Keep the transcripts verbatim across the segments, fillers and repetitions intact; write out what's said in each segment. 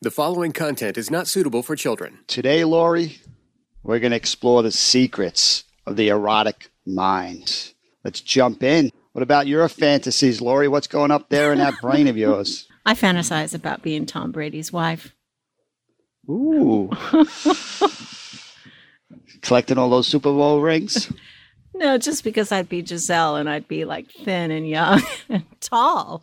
The following content is not suitable for children. Today, Lori, we're going to explore the secrets of the erotic mind. Let's jump in. What about your fantasies, Lori? What's going up there in that brain of yours? I fantasize about being Tom Brady's wife. Ooh. Collecting all those Super Bowl rings? No, just because I'd be Giselle and I'd be like thin and young and tall.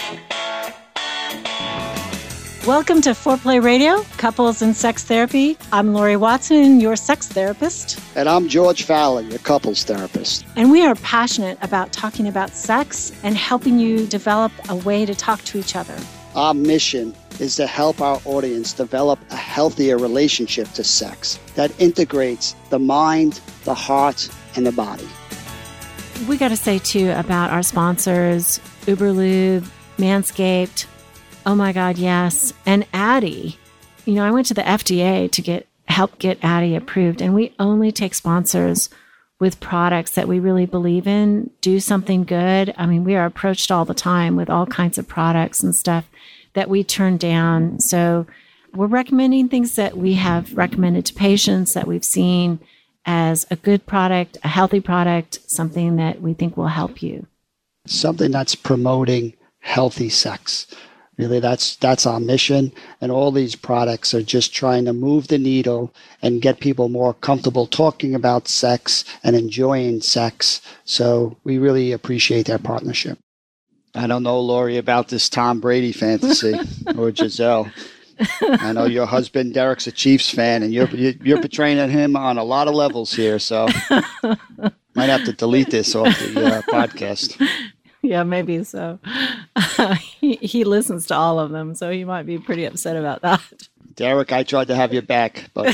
Welcome to Foreplay Radio, Couples and Sex Therapy. I'm Lori Watson, your sex therapist. And I'm George Fowler, your couples therapist. And we are passionate about talking about sex and helping you develop a way to talk to each other. Our mission is to help our audience develop a healthier relationship to sex that integrates the mind, the heart, and the body. We got to say, too, about our sponsors, Uberlube, Manscaped, Oh My God, yes, and Addy. You know, I went to the F D A to get help get Addy approved, and we only take sponsors with products that we really believe in, do something good. I mean, we are approached all the time with all kinds of products and stuff that we turn down. So we're recommending things that we have recommended to patients that we've seen as a good product, a healthy product, something that we think will help you. Something that's promoting healthy sex. Really, that's that's our mission, and all these products are just trying to move the needle and get people more comfortable talking about sex and enjoying sex. So we really appreciate that partnership. I don't know, Lori, about this Tom Brady fantasy or Giselle. I know your husband, Derek's a Chiefs fan, and you're you're portraying him on a lot of levels here, so might have to delete this off the uh, podcast. Yeah, maybe so. Uh, he, he listens to all of them, so he might be pretty upset about that. Derek, I tried to have you back, buddy.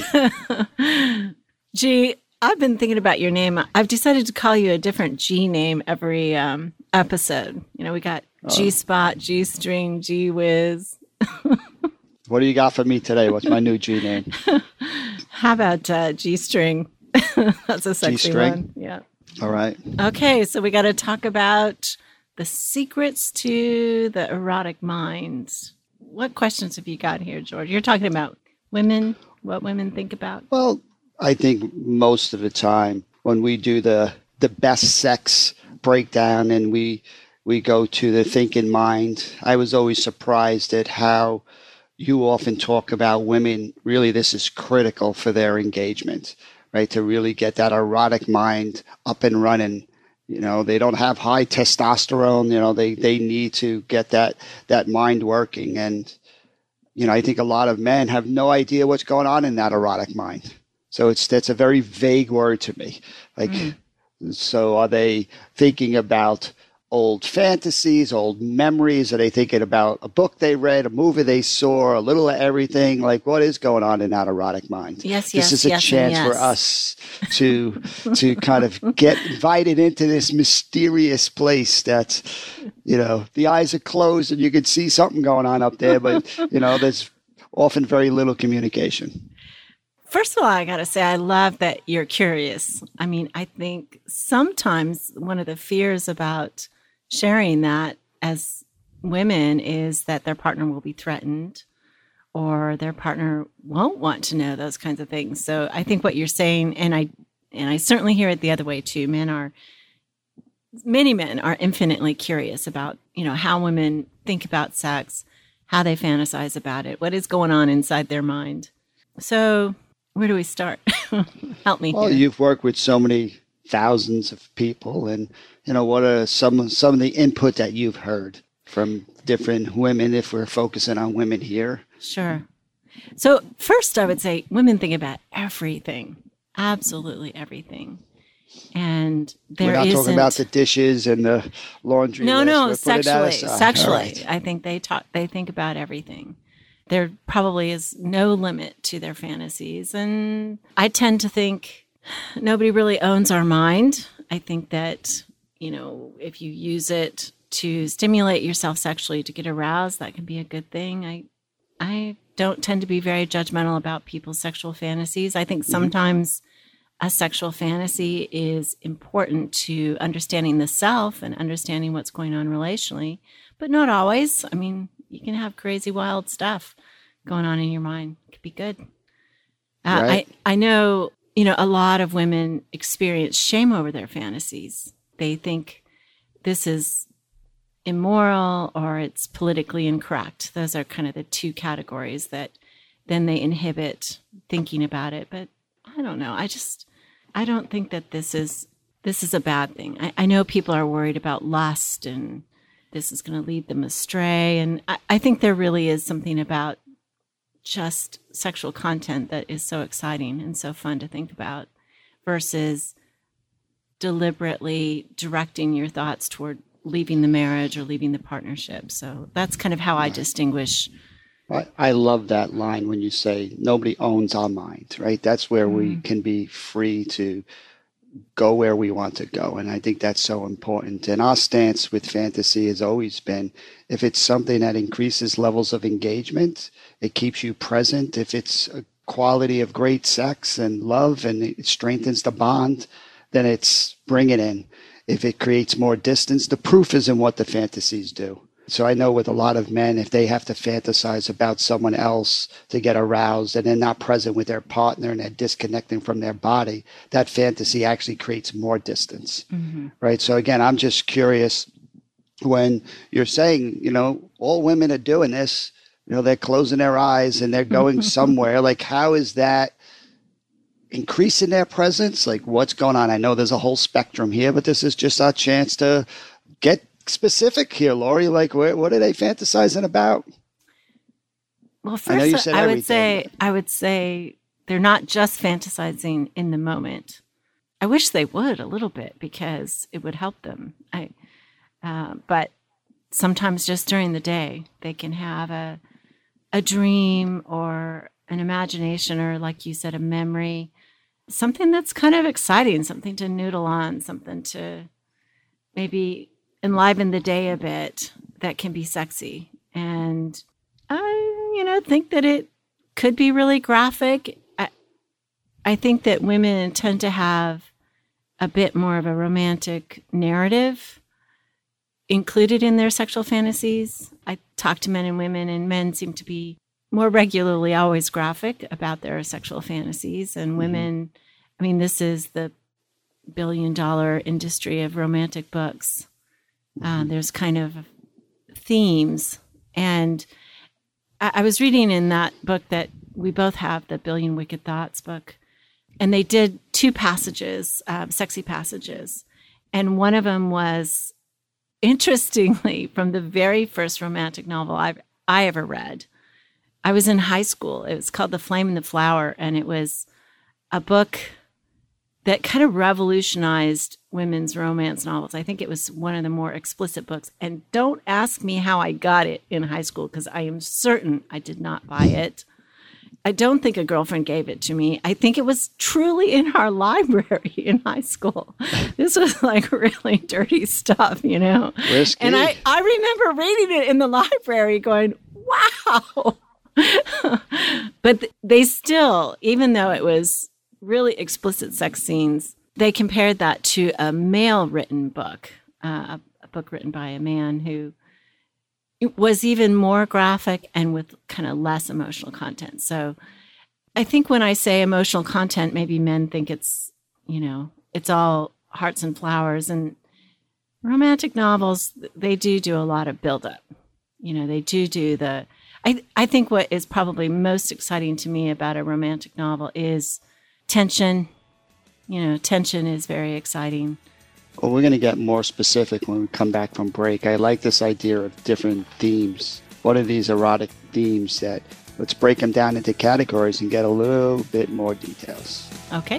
G, I've been thinking about your name. I've decided to call you a different G name every um, episode. You know, we got G-Spot, G-String, G-Whiz. What do you got for me today? What's my new G name? How about uh, G-String? That's a sexy G-String? one. Yeah. All right. Okay, so we got to talk about the secrets to the erotic mind. What questions have you got here, George? You're talking about women, what women think about? Well, I think most of the time when we do the the best sex breakdown and we we go to the thinking mind, I was always surprised at how you often talk about women. Really, this is critical for their engagement, right? To really get that erotic mind up and running. You know, they don't have high testosterone. You know, they, they need to get that, that mind working. And, you know, I think a lot of men have no idea what's going on in that erotic mind. So it's that's a very vague word to me. Like, mm. So are they thinking about old fantasies, old memories? Are they thinking about a book they read, a movie they saw, a little of everything? Like, what is going on in that erotic mind? Yes, yes, This is a yes, chance yes. for us to to kind of get invited into this mysterious place that, you know, the eyes are closed and you can see something going on up there, but, you know, there's often very little communication. First of all, I got to say, I love that you're curious. I mean, I think sometimes one of the fears about sharing that as women is that their partner will be threatened or their partner won't want to know those kinds of things. So I think what you're saying, and I and I certainly hear it the other way too, men are, many men are infinitely curious about, you know, how women think about sex, how they fantasize about it, what is going on inside their mind. So where do we start? Help me Well, here. You've worked with so many thousands of people, and you know, what are some some of the input that you've heard from different women, if we're focusing on women here? Sure. So first, I would say women think about everything, absolutely everything. And there We're not isn't... talking about the dishes and the laundry No, list. no, We're putting that sexually. aside. Sexually, All right. I think they talk. They think about everything. There probably is no limit to their fantasies, and I tend to think nobody really owns our mind. I think that, you know, if you use it to stimulate yourself sexually to get aroused, that can be a good thing. I, I don't tend to be very judgmental about people's sexual fantasies. I think sometimes a sexual fantasy is important to understanding the self and understanding what's going on relationally, but not always. I mean, you can have crazy, wild stuff going on in your mind. It could be good. Uh, Right. I, I know, you know, a lot of women experience shame over their fantasies. They think this is immoral or it's politically incorrect. Those are kind of the two categories that then they inhibit thinking about it. But I don't know. I just, I don't think that this is, this is a bad thing. I, I know people are worried about lust and this is going to lead them astray. And I, I think there really is something about just sexual content that is so exciting and so fun to think about versus deliberately directing your thoughts toward leaving the marriage or leaving the partnership. So that's kind of how I distinguish. I, I love that line when you say nobody owns our mind, right? That's where mm. we can be free to go where we want to go. And I think that's so important. And our stance with fantasy has always been, if it's something that increases levels of engagement, it keeps you present. If it's a quality of great sex and love and it strengthens the bond, then it's bring it in. If it creates more distance, the proof is in what the fantasies do. So I know with a lot of men, if they have to fantasize about someone else to get aroused and they're not present with their partner and they're disconnecting from their body, that fantasy actually creates more distance, mm-hmm. right? So again, I'm just curious when you're saying, you know, all women are doing this, you know, they're closing their eyes and they're going somewhere. Like, how is that increasing their presence? Like, what's going on? I know there's a whole spectrum here, but this is just our chance to get specific here, Lori. Like, what, what are they fantasizing about? Well, first, I, know you said I would say, I would say they're not just fantasizing in the moment. I wish they would a little bit because it would help them. I, uh, but sometimes just during the day, they can have a a dream or an imagination or, like you said, a memory, something that's kind of exciting, something to noodle on, something to maybe enliven the day a bit that can be sexy. And I, you know, think that it could be really graphic. I, I think that women tend to have a bit more of a romantic narrative included in their sexual fantasies. I talk to men and women, and men seem to be more regularly always graphic about their sexual fantasies. And women, mm-hmm. I mean, this is the billion dollar industry of romantic books. Mm-hmm. Uh, there's kind of themes. And I, I was reading in that book that we both have, the Billion Wicked Thoughts book, and they did two passages, uh, sexy passages. And one of them was, interestingly, from the very first romantic novel I've I ever read. I was in high school. It was called The Flame and the Flower, and it was a book that kind of revolutionized women's romance novels. I think it was one of the more explicit books. And don't ask me how I got it in high school, because I am certain I did not buy it. I don't think a girlfriend gave it to me. I think it was truly in our library in high school. This was like really dirty stuff, you know. Risky. And I, I remember reading it in the library going, wow. But th- they still, even though it was really explicit sex scenes, they compared that to a male-written book, uh, a, a book written by a man who it was even more graphic and with kind of less emotional content. So I think when I say emotional content, maybe men think it's, you know, it's all hearts and flowers. And romantic novels, they do do a lot of buildup. You know, they do do the, I, I think what is probably most exciting to me about a romantic novel is tension. You know, tension is very exciting. Well, we're going to get more specific when we come back from break. I like this idea of different themes. What are these erotic themes that, let's break them down into categories and get a little bit more details. Okay.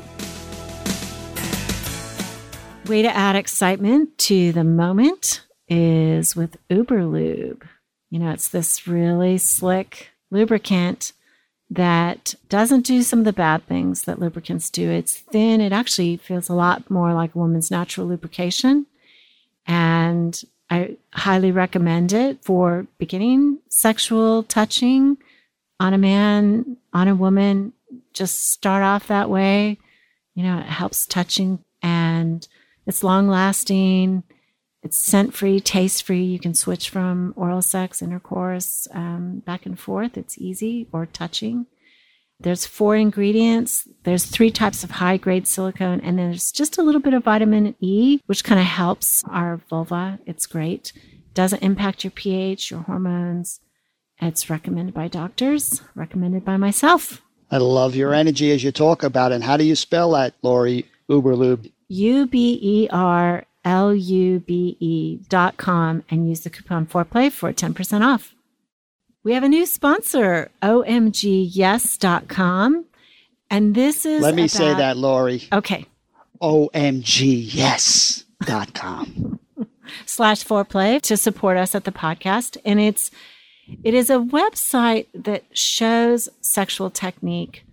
Way to add excitement to the moment is with Uberlube. You know, it's this really slick lubricant that doesn't do some of the bad things that lubricants do. It's thin. It actually feels a lot more like a woman's natural lubrication. And I highly recommend it for beginning sexual touching on a man, on a woman. Just start off that way. You know, it helps touching, and it's long lasting. It's scent-free, taste-free. You can switch from oral sex, intercourse, um, back and forth. It's easy, or touching. There's four ingredients. There's three types of high-grade silicone, and there's just a little bit of vitamin E, which kind of helps our vulva. It's great. Doesn't impact your pH, your hormones. It's recommended by doctors, recommended by myself. I love your energy as you talk about it. And how do you spell that, Lori Uberlube? U B E R L U B E dot com, and use the coupon foreplay for ten percent off. We have a new sponsor, O M G yes dot com. And this is Let me about... say that, Lori. Okay. O M G yes dot com. Slash foreplay to support us at the podcast. And it's it is a website that shows sexual technique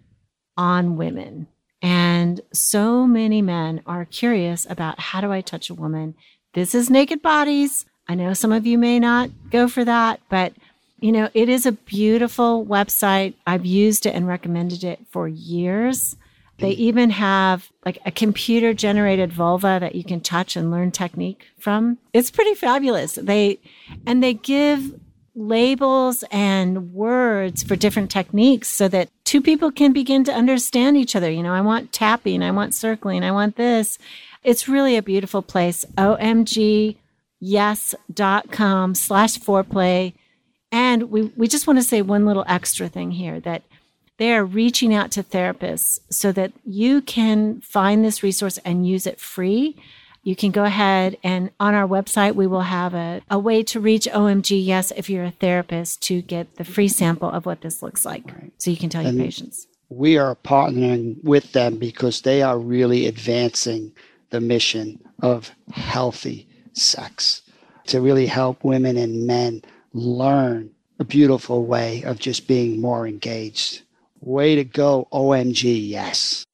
on women. And so many men are curious about, how do I touch a woman? This is Naked Bodies. I know some of you may not go for that, but you know, it is a beautiful website. I've used it and recommended it for years. They even have like a computer generated vulva that you can touch and learn technique from. It's pretty fabulous. They and they give labels and words for different techniques so that two people can begin to understand each other. You know, I want tapping, I want circling, I want this. It's really a beautiful place. O M G yes dot com slash foreplay. And we, we just want to say one little extra thing here, that they are reaching out to therapists so that you can find this resource and use it free. You can go ahead, and on our website, we will have a, a way to reach O M G yes if you're a therapist to get the free sample of what this looks like. Right. So you can tell and your patients. We are partnering with them because they are really advancing the mission of healthy sex to really help women and men learn a beautiful way of just being more engaged. Way to go, O M G yes.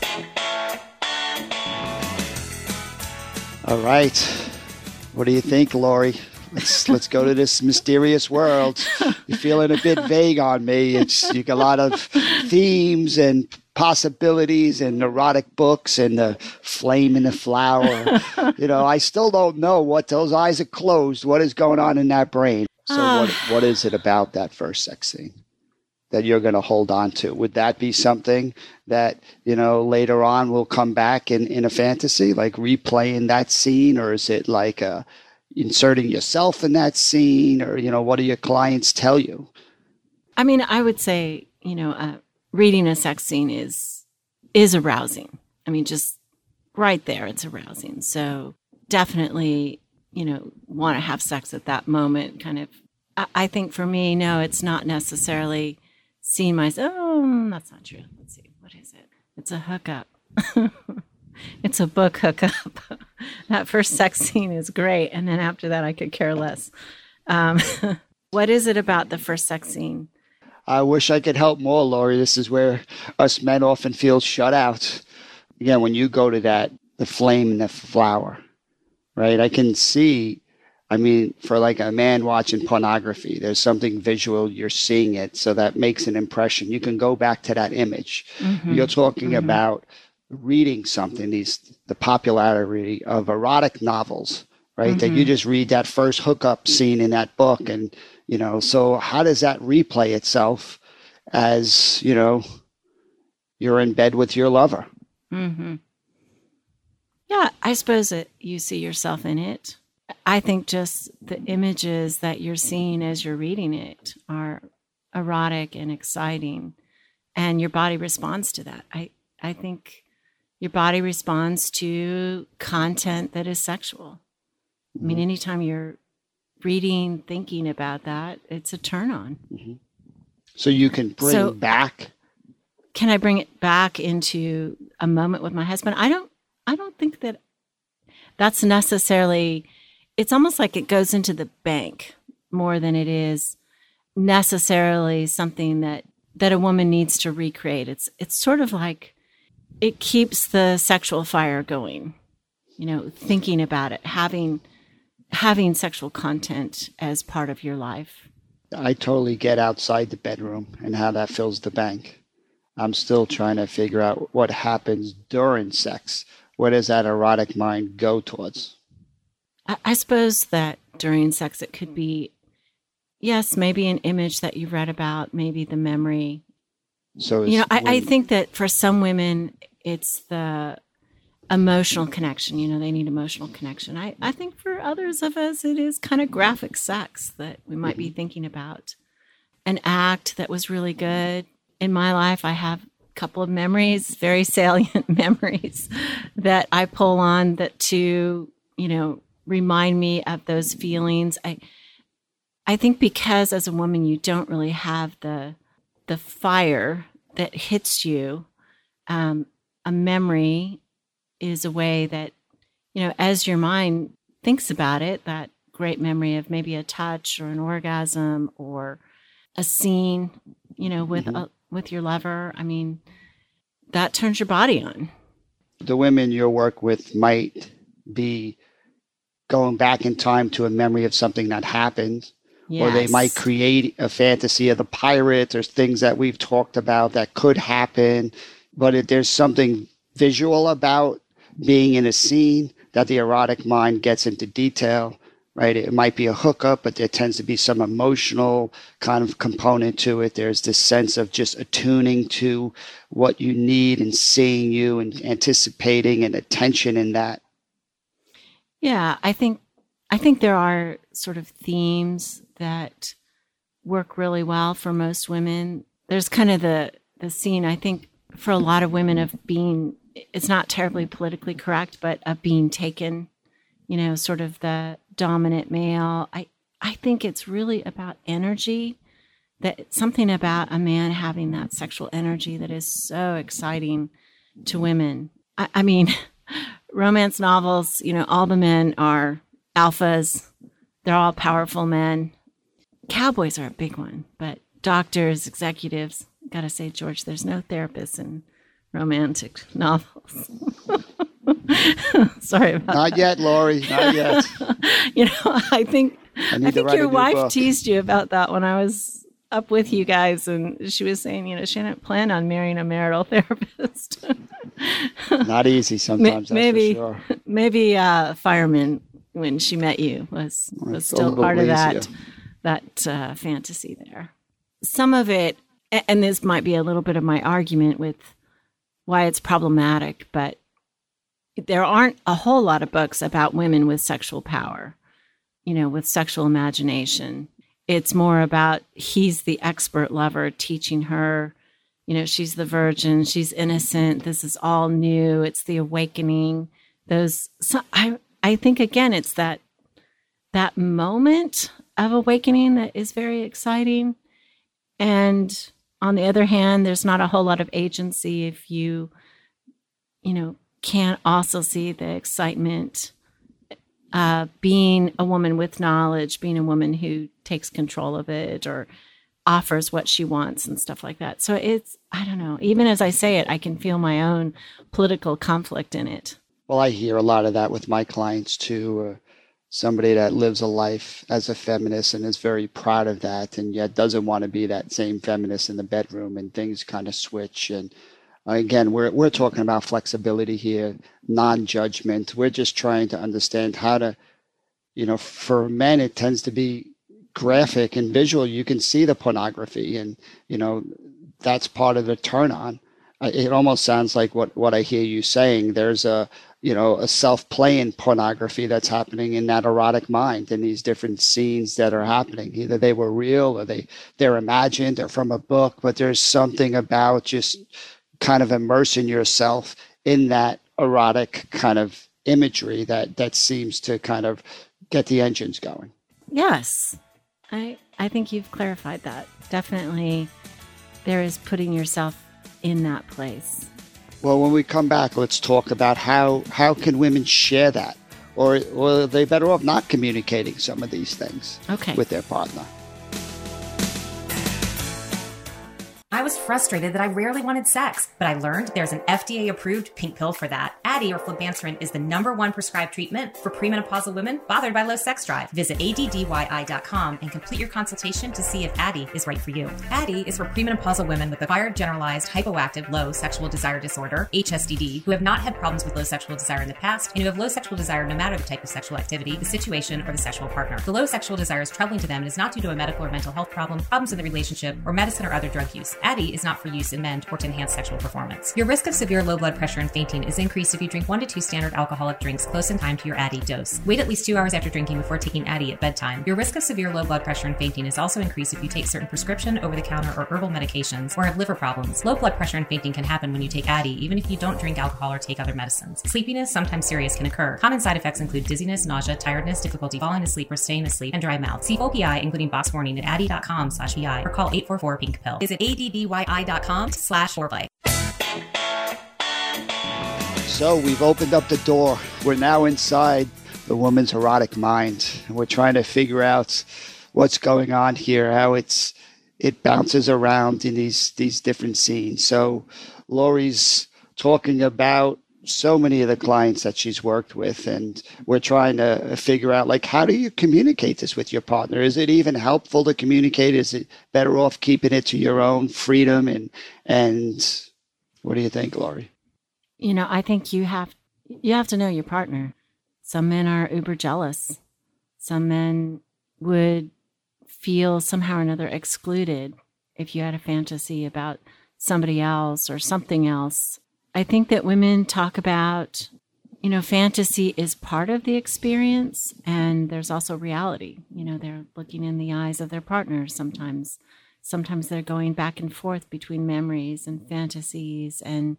All right. What do you think, Lori? Let's let's go to this mysterious world. You're feeling a bit vague on me. It's you got a lot of themes and possibilities and erotic books and the flame in the flower. You know, I still don't know what those eyes are closed. What is going on in that brain? So uh. what what is it about that first sex scene that you're going to hold on to? Would that be something that, you know, later on will come back in, in a fantasy, like replaying that scene? Or is it like uh, inserting yourself in that scene? Or, you know, what do your clients tell you? I mean, I would say, you know, uh, reading a sex scene is is arousing. I mean, just right there, it's arousing. So definitely, you know, want to have sex at that moment. Kind of, I, I think for me, no, it's not necessarily seeing myself. Oh, that's not true. Let's see. What is it? It's a hookup. It's a book hookup. That first sex scene is great. And then after that, I could care less. Um, what is it about the first sex scene? I wish I could help more, Lori. This is where us men often feel shut out. Again, when you go to that, the flame and the flower, right? I can see, I mean, for like a man watching pornography, there's something visual, you're seeing it, so that makes an impression. You can go back to that image. Mm-hmm. You're talking mm-hmm. about reading something, these the popularity of erotic novels, right? Mm-hmm. That you just read that first hookup scene in that book, and, you know, so how does that replay itself as, you know, you're in bed with your lover? Mm-hmm. Yeah, I suppose that you see yourself in it. I think just the images that you're seeing as you're reading it are erotic and exciting, and your body responds to that. I, I think your body responds to content that is sexual. Mm-hmm. I mean, anytime you're reading, thinking about that, it's a turn on. Mm-hmm. So you can bring so, back. Can I bring it back into a moment with my husband? I don't, I don't think that that's necessarily. It's almost like it goes into the bank more than it is necessarily something that, that a woman needs to recreate. It's it's sort of like it keeps the sexual fire going, you know, thinking about it, having having sexual content as part of your life. I totally get outside the bedroom and how that fills the bank. I'm still trying to figure out what happens during sex. Where does that erotic mind go towards? I, I suppose that during sex, it could be, yes, maybe an image that you've read about, maybe the memory. So, you know, I, when, I think that for some women, it's the emotional connection. You know, they need emotional connection. I, I think for others of us, it is kind of graphic sex that we might mm-hmm. be thinking about. An act that was really good. In my life, I have a couple of memories, very salient memories that I pull on that to, you know, remind me of those feelings. I I think because as a woman, you don't really have the the fire that hits you. Um, a memory is a way that, you know, as your mind thinks about it, that great memory of maybe a touch or an orgasm or a scene, you know, with mm-hmm. a, with your lover. I mean, that turns your body on. The women you work with might be going back in time to a memory of something that happened. Yes. Or they might create a fantasy of the pirate or things that we've talked about that could happen. But if there's something visual about being in a scene that the erotic mind gets into detail, right? It might be a hookup, but there tends to be some emotional kind of component to it. There's this sense of just attuning to what you need and seeing you and anticipating and attention in that. Yeah, I think I think there are sort of themes that work really well for most women. There's kind of the, the scene, I think, for a lot of women of being, it's not terribly politically correct, but of being taken, you know, sort of the dominant male. I, I think it's really about energy, that something about a man having that sexual energy that is so exciting to women. I, I mean, romance novels, you know, all the men are alphas. They're all powerful men. Cowboys are a big one, but doctors, executives, gotta say, George, there's no therapists in romantic novels. Sorry about Not that. yet, Lori, not yet. You know, I think I, I think your wife book. teased you about that when I was up with you guys, and she was saying, you know, she didn't plan on marrying a marital therapist. Not easy sometimes, that's maybe, for sure. Maybe uh, fireman, when she met you, was, was still part of that, that uh, fantasy there. Some of it, and this might be a little bit of my argument with why it's problematic, but there aren't a whole lot of books about women with sexual power, you know, with sexual imagination. It's more about he's the expert lover teaching her, you know, she's the virgin, she's innocent, this is all new, it's the awakening. Those, so I, I think, again, it's that that moment of awakening that is very exciting. And on the other hand, there's not a whole lot of agency if you, you know, can't also see the excitement uh, being a woman with knowledge, being a woman who takes control of it or offers what she wants and stuff like that. So it's, I don't know, even as I say it, I can feel my own political conflict in it. Well, I hear a lot of that with my clients too. Uh, somebody that lives a life as a feminist and is very proud of that, and yet doesn't want to be that same feminist in the bedroom, and things kind of switch. And uh, again, we're we're talking about flexibility here, non-judgment. We're just trying to understand how to, you know, for men it tends to be graphic and visual. You can see the pornography, and you know that's part of the turn on. Uh, it almost sounds like what what I hear you saying. There's a you know, a self-playing pornography that's happening in that erotic mind, in these different scenes that are happening. Either they were real or they, they're imagined, they're from a book, but there's something about just kind of immersing yourself in that erotic kind of imagery that, that seems to kind of get the engines going. Yes, I, I think you've clarified that. Definitely there is putting yourself in that place. Well, when we come back, let's talk about how, how can women share that? Or, or are they better off not communicating some of these things okay. with their partner? I was frustrated that I rarely wanted sex, but I learned there's an F D A-approved pink pill for that Addyi or flibanserin is the number one prescribed treatment for premenopausal women bothered by low sex drive. Visit A D D Y I dot com and complete your consultation to see if Addyi is right for you. Addyi is for premenopausal women with acquired generalized hypoactive low sexual desire disorder, H S D D, who have not had problems with low sexual desire in the past and who have low sexual desire no matter the type of sexual activity, the situation, or the sexual partner. The low sexual desire is troubling to them and is not due to a medical or mental health problem, problems in the relationship, or medicine or other drug use. Addyi is not for use in men or to enhance sexual performance. Your risk of severe low blood pressure and fainting is increased if you drink one to two standard alcoholic drinks close in time to your Addyi dose. Wait at least two hours after drinking before taking Addyi at bedtime. Your risk of severe low blood pressure and fainting is also increased if you take certain prescription, over-the-counter, or herbal medications or have liver problems. Low blood pressure and fainting can happen when you take Addyi, even if you don't drink alcohol or take other medicines. Sleepiness, sometimes serious, can occur. Common side effects include dizziness, nausea, tiredness, difficulty falling asleep or staying asleep, and dry mouth. See full P I, including box warning, at addyi dot com slash P I or call eight four four pink pill. Visit A D D Y I dot com slash foreplay. So we've opened up the door. We're now inside the woman's erotic mind. We're trying to figure out what's going on here, how it's it bounces around in these these different scenes. So Lori's talking about so many of the clients that she's worked with, and we're trying to figure out, like, how do you communicate this with your partner? Is it even helpful to communicate? Is it better off keeping it to your own freedom? And and what do you think, Lori? You know, I think you have you have to know your partner. Some men are uber jealous. Some men would feel somehow or another excluded if you had a fantasy about somebody else or something else. I think that women talk about, you know, fantasy is part of the experience, and there's also reality. You know, they're looking in the eyes of their partner sometimes. Sometimes they're going back and forth between memories and fantasies and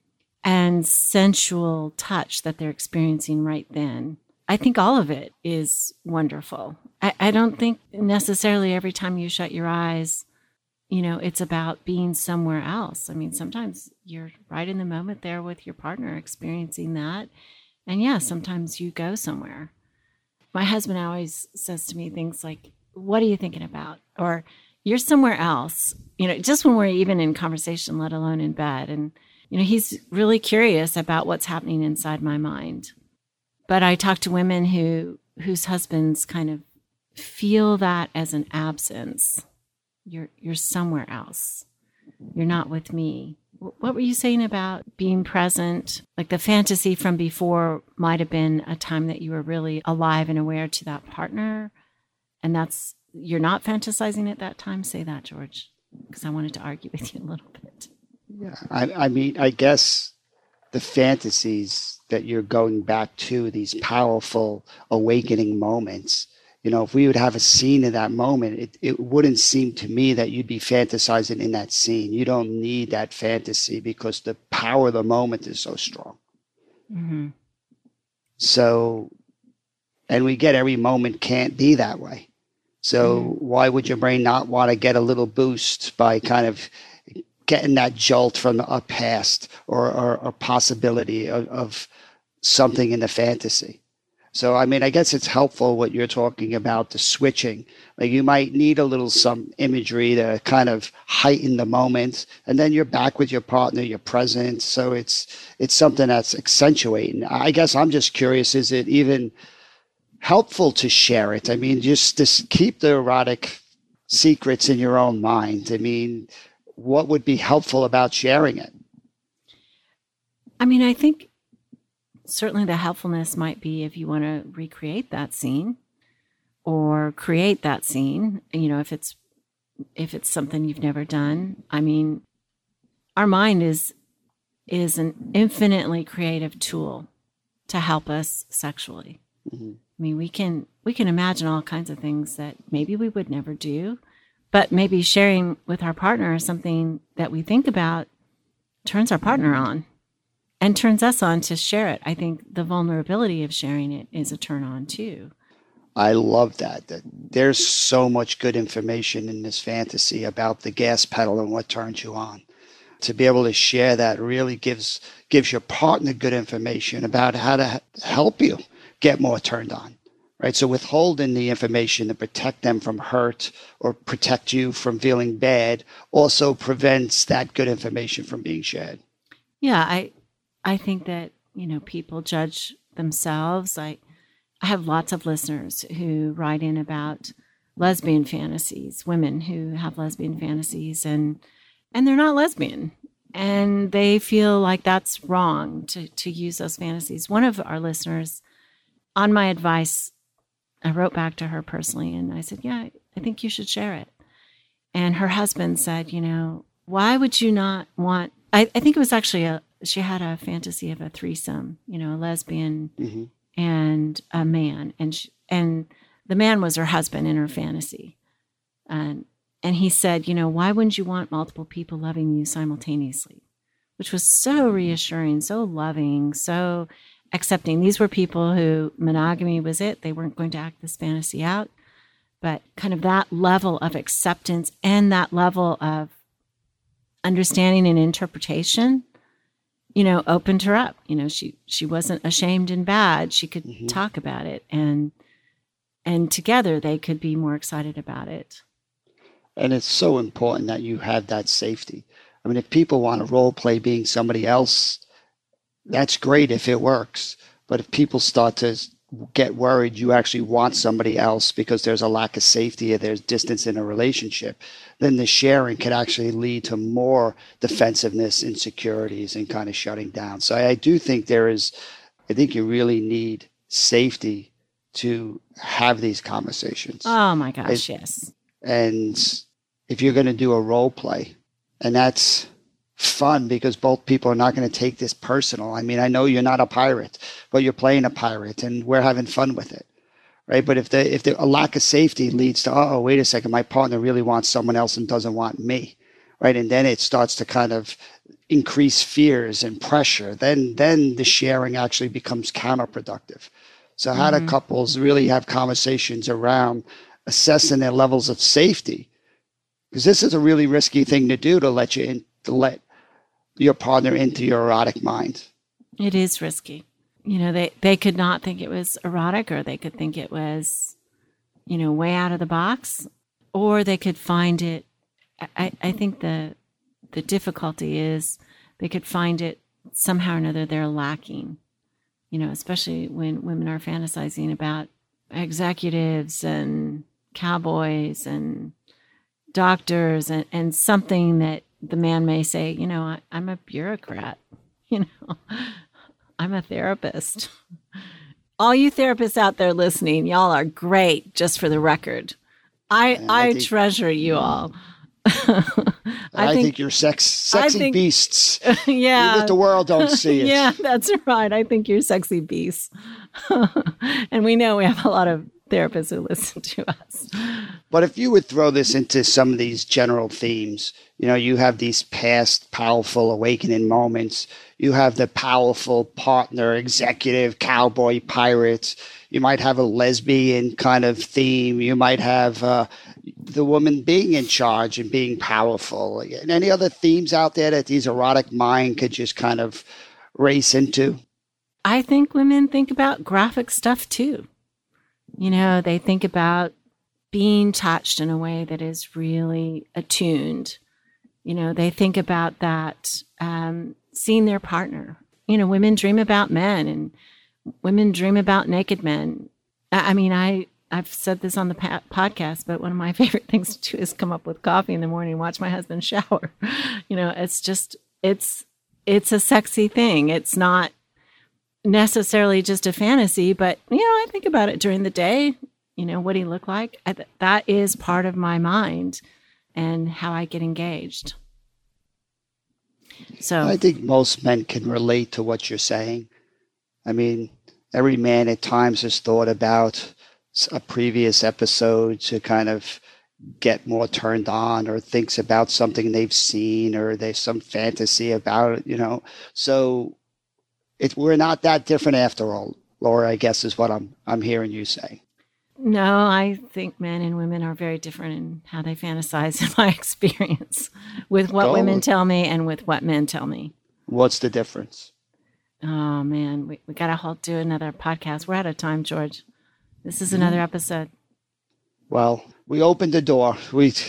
and sensual touch that they're experiencing right then. I think all of it is wonderful. I, I don't think necessarily every time you shut your eyes, you know, it's about being somewhere else. I mean, sometimes you're right in the moment there with your partner experiencing that. And yeah, sometimes you go somewhere. My husband always says to me things like, what are you thinking about? Or you're somewhere else, you know, just when we're even in conversation, let alone in bed. And, you know, he's really curious about what's happening inside my mind. But I talk to women who whose husbands kind of feel that as an absence. You're you're somewhere else. You're not with me. What were you saying about being present? Like the fantasy from before might have been a time that you were really alive and aware to that partner. And that's, you're not fantasizing at that time? Say that, George, because I wanted to argue with you a little bit. Yeah, I, I mean, I guess the fantasies that you're going back to, these powerful awakening moments, you know, if we would have a scene in that moment, it, it wouldn't seem to me that you'd be fantasizing in that scene. You don't need that fantasy because the power of the moment is so strong. Mm-hmm. So, and we get every moment can't be that way. So mm-hmm. why would your brain not want to get a little boost by kind of getting that jolt from the past or, or, or possibility of, of something in the fantasy? So, I mean, I guess it's helpful what you're talking about, the switching. Like you might need a little some imagery to kind of heighten the moment, and then you're back with your partner, you're present. So it's it's something that's accentuating. I guess I'm just curious, is it even helpful to share it? I mean, just to keep the erotic secrets in your own mind. I mean, what would be helpful about sharing it? I mean, I think certainly the helpfulness might be if you want to recreate that scene or create that scene, you know, if it's if it's something you've never done. I mean, our mind is is an infinitely creative tool to help us sexually. Mm-hmm. I mean, we can we can imagine all kinds of things that maybe we would never do, but maybe sharing with our partner something that we think about turns our partner on. And turns us on to share it. I think the vulnerability of sharing it is a turn on too. I love that. That there's so much good information in this fantasy about the gas pedal and what turns you on. To be able to share that really gives gives your partner good information about how to help you get more turned on. Right? So withholding the information to protect them from hurt or protect you from feeling bad also prevents that good information from being shared. Yeah, I I think that, you know, people judge themselves. I, I have lots of listeners who write in about lesbian fantasies, women who have lesbian fantasies, and and they're not lesbian. And they feel like that's wrong to, to use those fantasies. One of our listeners, on my advice, I wrote back to her personally, and I said, yeah, I think you should share it. And her husband said, you know, why would you not want, I, I think it was actually a, she had a fantasy of a threesome, you know, a lesbian mm-hmm. and a man. And she, and the man was her husband in her fantasy. And And he said, you know, why wouldn't you want multiple people loving you simultaneously? Which was so reassuring, so loving, so accepting. These were people who monogamy was it. They weren't going to act this fantasy out. But kind of that level of acceptance and that level of understanding and interpretation, you know, opened her up. You know, she, she wasn't ashamed and bad. She could mm-hmm. talk about it. And, and together they could be more excited about it. And it's so important that you have that safety. I mean, if people want to role play being somebody else, that's great if it works. But if people start to get worried you actually want somebody else because there's a lack of safety or there's distance in a relationship, then the sharing could actually lead to more defensiveness, insecurities, and kind of shutting down. So I do think there is, I think you really need safety to have these conversations. Oh my gosh, it, yes. And if you're going to do a role play, and that's fun because both people are not going to take this personal. I mean, I know you're not a pirate, but you're playing a pirate and we're having fun with it, right? But if the if the, a lack of safety leads to, oh, wait a second, my partner really wants someone else and doesn't want me, right? And then it starts to kind of increase fears and pressure. Then then the sharing actually becomes counterproductive. So how mm-hmm. do couples really have conversations around assessing their levels of safety? Because this is a really risky thing to do, to let you in, to let your partner into your erotic mind. It is risky. You know, they, they could not think it was erotic, or they could think it was, you know, way out of the box, or they could find it. I, I think the the difficulty is they could find it somehow or another they're lacking, you know, especially when women are fantasizing about executives and cowboys and doctors and, and something that the man may say, you know, I, I'm a bureaucrat, you know, I'm a therapist. All you therapists out there listening, y'all are great, just for the record. I, I, I think, treasure you all. I, I think, think you're sex, sexy think, beasts. Yeah. Even if the world don't see it. Yeah, that's right. I think you're sexy beasts. And we know we have a lot of therapists who listen to us. But if you would throw this into some of these general themes, you know, you have these past powerful awakening moments. You have the powerful partner, executive, cowboy, pirates. You might have a lesbian kind of theme. You might have uh, the woman being in charge and being powerful. And any other themes out there that these erotic mind could just kind of race into? I think women think about graphic stuff too. You know, they think about being touched in a way that is really attuned. You know, they think about that, um, seeing their partner. You know, women dream about men, and women dream about naked men. I mean, I, I've said this on the pa- podcast, but one of my favorite things to do is come up with coffee in the morning and watch my husband shower. You know, it's just, it's, it's a sexy thing. It's not necessarily just a fantasy, but, you know, I think about it during the day. You know, what he look like? I th- that is part of my mind and how I get engaged. So I think most men can relate to what you're saying. I mean, every man at times has thought about a previous episode to kind of get more turned on, or thinks about something they've seen, or there's some fantasy about it, you know. So it, we're not that different after all, Laura, I guess is what I'm I'm hearing you say. No, I think men and women are very different in how they fantasize, in my experience, with what oh. women tell me and with what men tell me. What's the difference? Oh, man, we, we got to hold to another podcast. We're out of time, George. This is another mm. episode. Well, we opened the door. We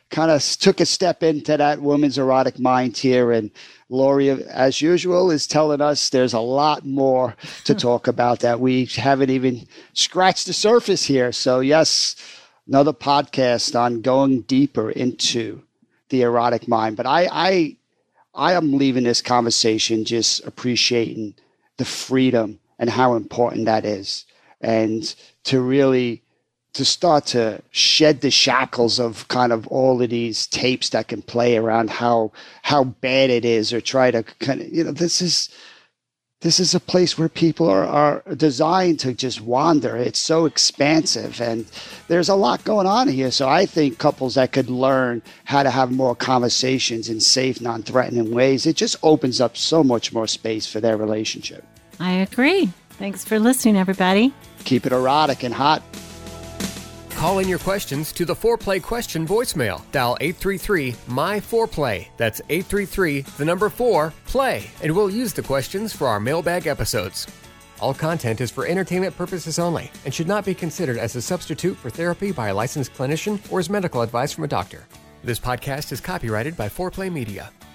kind of took a step into that woman's erotic mind here. And Lori, as usual, is telling us there's a lot more to talk about that we haven't even scratched the surface here. So yes, another podcast on going deeper into the erotic mind. But I, I, I am leaving this conversation just appreciating the freedom and how important that is. And to really, to start to shed the shackles of kind of all of these tapes that can play around how, how bad it is, or try to kind of, you know, this is, this is a place where people are, are designed to just wander. It's so expansive, and there's a lot going on here. So I think couples that could learn how to have more conversations in safe, non-threatening ways, it just opens up so much more space for their relationship. I agree. Thanks for listening, everybody. Keep it erotic and hot. Call in your questions to the Foreplay question voicemail. Dial eight three three, M Y four play. That's eight three three, the number four, play. And we'll use the questions for our mailbag episodes. All content is for entertainment purposes only and should not be considered as a substitute for therapy by a licensed clinician or as medical advice from a doctor. This podcast is copyrighted by Foreplay Media.